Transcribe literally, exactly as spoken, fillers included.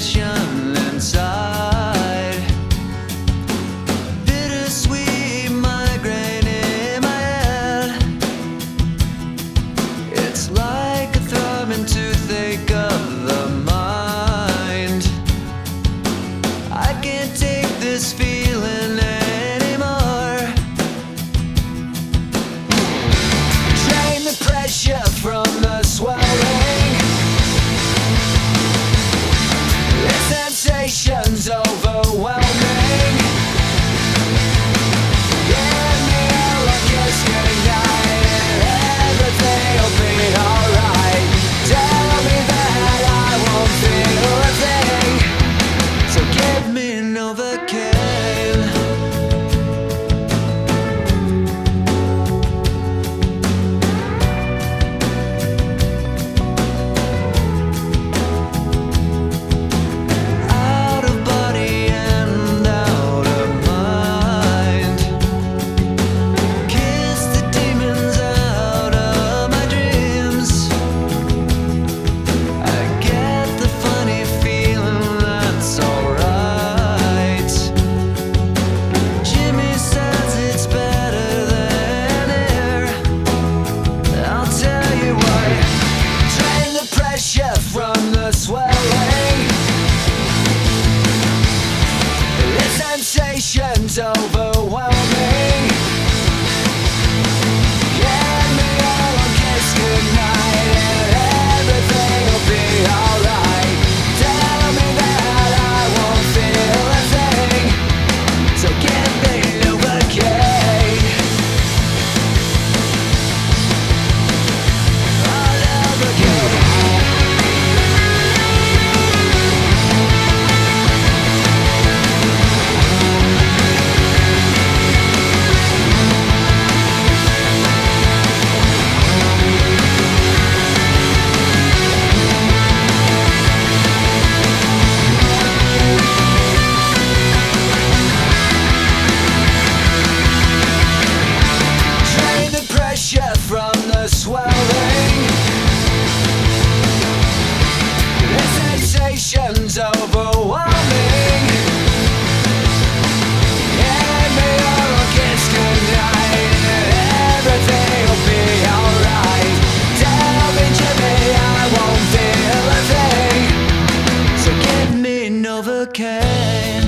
sensation inside. Bittersweet migraine in my head. It's like a throbbing toothache of the mind. I can't take this feeling anymore. Drain the pressure from the swelling. The sensation's overwhelming. Give me a luckiest goodnight and everything'll be alright. Tell me that I won't feel a thing, so give me Novocaine. From the swelling, the sensation's overwhelming. Give me a long kiss goodnight and everything'll be alright. Tell me that I won't feel a thing, so give me Novocaine. Oh, Novocaine. From the swelling, the sensation's overwhelming. Give me a long kiss goodnight and everything'll be alright. Tell me, Jimmy, I won't feel a thing, so give me Novocaine.